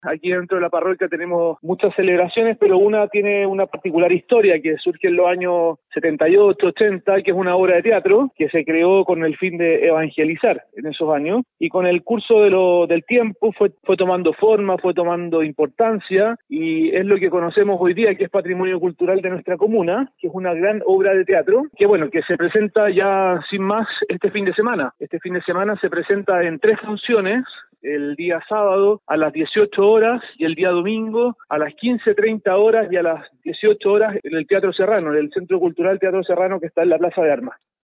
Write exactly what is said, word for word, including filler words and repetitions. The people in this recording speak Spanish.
Aquí dentro de la parroquia tenemos muchas celebraciones, pero una tiene una particular historia que surge en los años setenta y ocho, ochenta, que es una obra de teatro que se creó con el fin de evangelizar en esos años, y con el curso de lo, del tiempo fue, fue tomando forma, fue tomando importancia, y es lo que conocemos hoy día, que es patrimonio cultural de nuestra comuna, que es una gran obra de teatro, que bueno, que se presenta ya sin más este fin de semana. Este fin de semana se presenta en tres funciones, el día sábado a las dieciocho horas y el día domingo a las quince treinta horas y a las dieciocho horas en el Teatro Serrano, en el Centro Cultural Teatro Serrano, que está en la Plaza de Armas.